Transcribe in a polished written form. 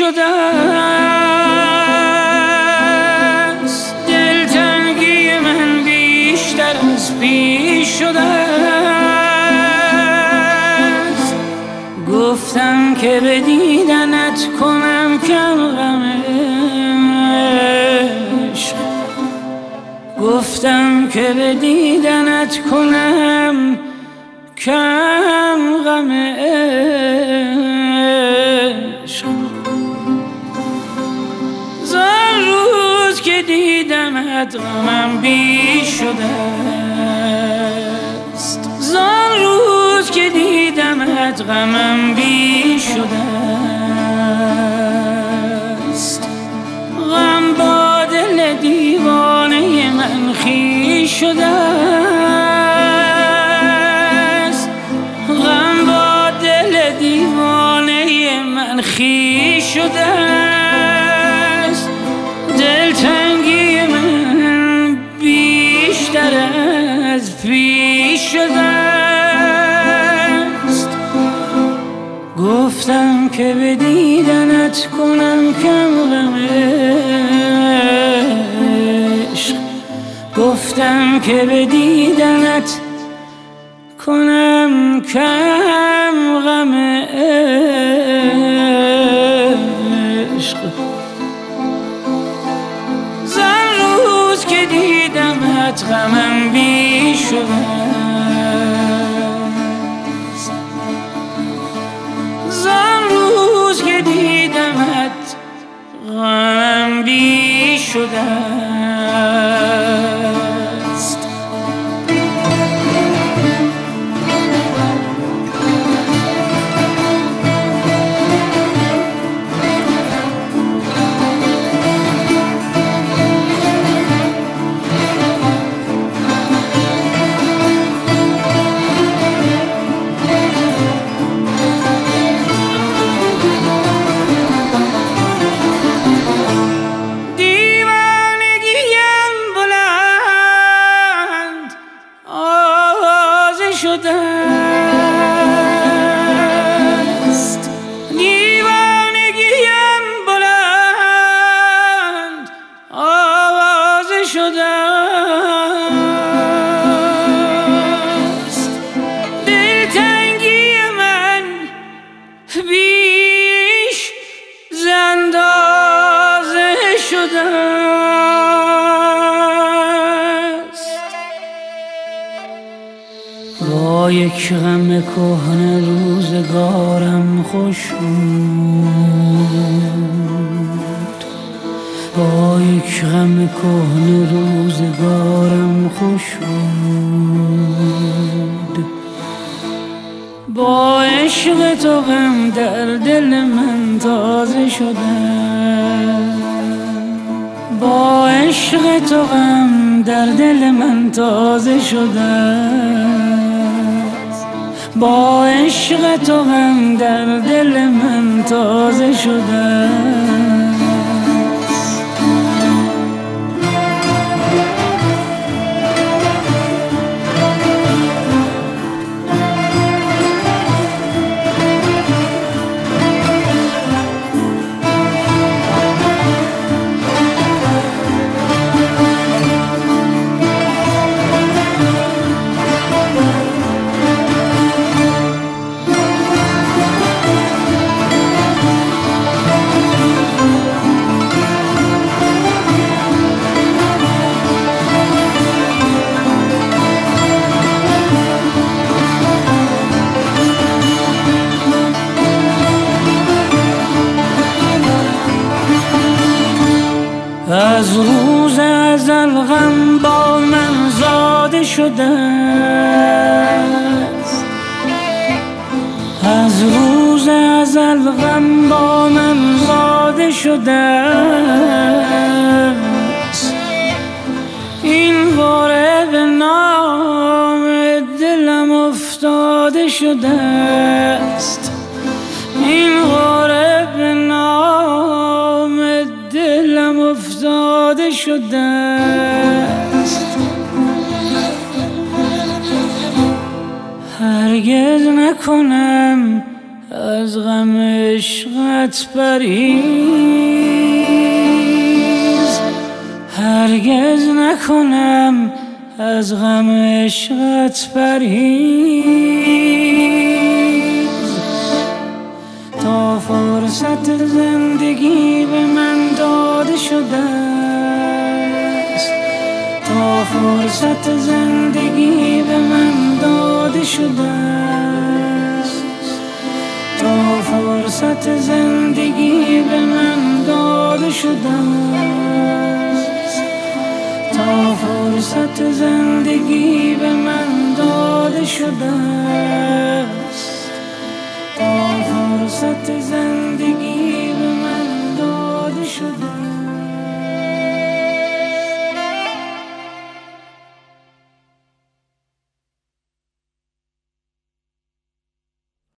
شده است، دلتنگی من بیشتر از پیش شده است. گفتم که به دیدنت کنم کم غم عشق، گفتم که به دیدنت کنم کم غم عشق. زان روز که دیدمت غمم بیش شده است، زان روز که دیدمت غمم بیش شده است. غم با دل دیوانه من خویش شده است، غم با دل دیوانه من خویش شده است. دلتنگی من بیشتر از پیش شده است. گفتم که به دیدنت کنم کم غم عشق، گفتم که به دیدنت کنم کم غم عشق. زان روز که دیدمت غمم بیش شده است، زان روز که دیدمت غمم بیش شده است. شده است، دیوانگیم بلند آوازه شده است. دلتنگی من بیش ز اندازه شده است. با یک غم کهنه روزگارم خوش بود، با یک غم کهنه روزگارم خوش بود. با عشق تو غم در دل من تازه شده، با عشق تو غم در دل من تازه شده، با عشق تو غم در دل من تازه شده. از روز ازل غم با من زاده شده است، از روز ازل غم با من زاده شده است. این باره به نام دلم افتاده شده است، این باره به نام دلم افتاده شده است. هرگز نکنم از غم عشقت پریز، هرگز نکنم از غم عشقت پریز. تا فرصت زندگی به من داده شده است، تا فرصت زندگی به من داده شده است، تا فرصت زندگی به من داده شده است، تا فرصت زندگی به من داده شده است، تا فرصت زندگی